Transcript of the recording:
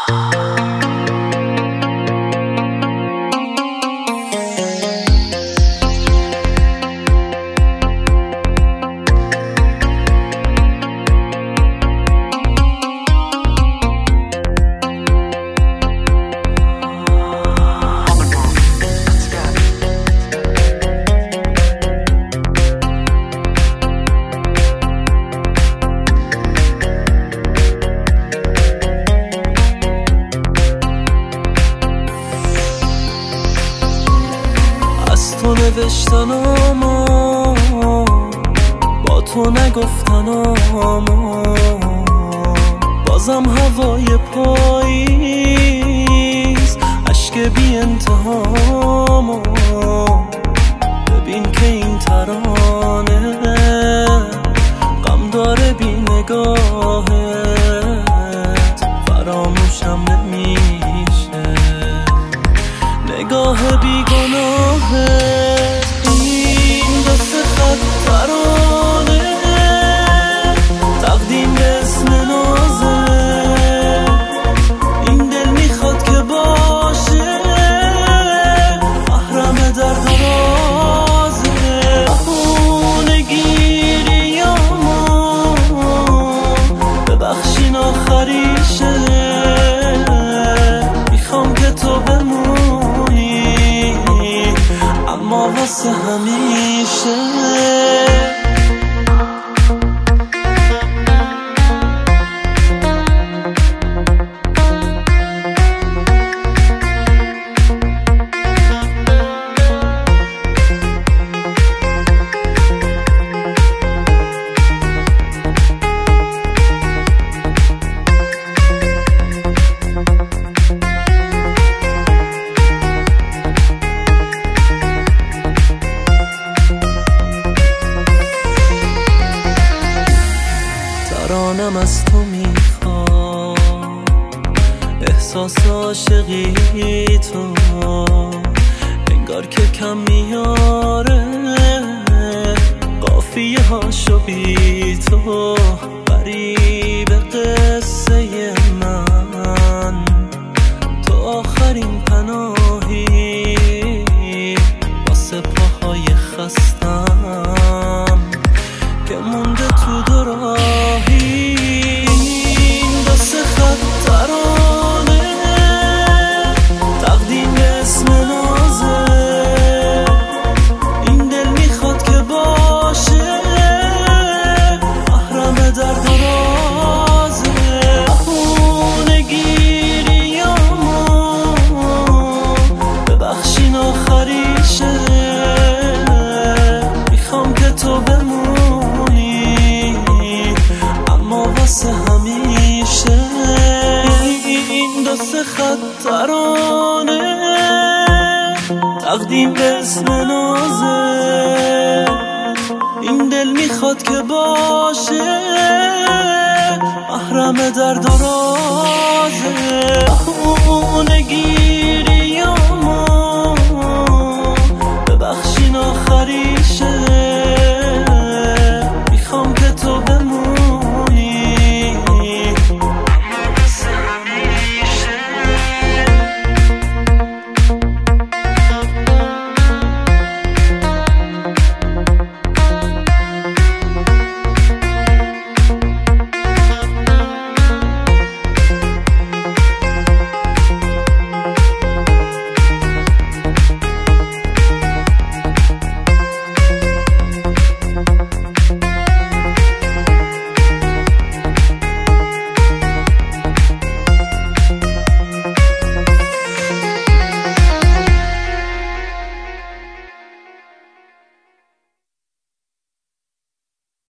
تو نوشتن با تو نگفتن بازم هوای پاییز عشق بی انتهامو ببین که این ترانه غم داره بی نگاهت فراموشم نمیشه نگاه بی گناهت این دست خط ترانه تقدیم به اسم نازه این دل میخواد که باشه محرم درد و رازه بهونه گیریامو ببخشین آخریشه میخوام که تو بمونی اما واسه همیشه ترانم از تو میخواد احساس عاشقی تو انگار که کم میاره قافیه هاشو بی تو غریب قصه من تو آخرین پناهی واسه پاهای خستم که مونده تو دو راهی این دست خط ترانه تقدیم به اسم نازه این دل میخواد که باشه محرم درد و رازه بهونه گیریامو ببخشین آخریشه میخوام که تو بمونی اما واسه همیشه این دست خط ترانه تقدیم به اسم نازه این دل میخواد که باشه محرم درد و رازه بهونه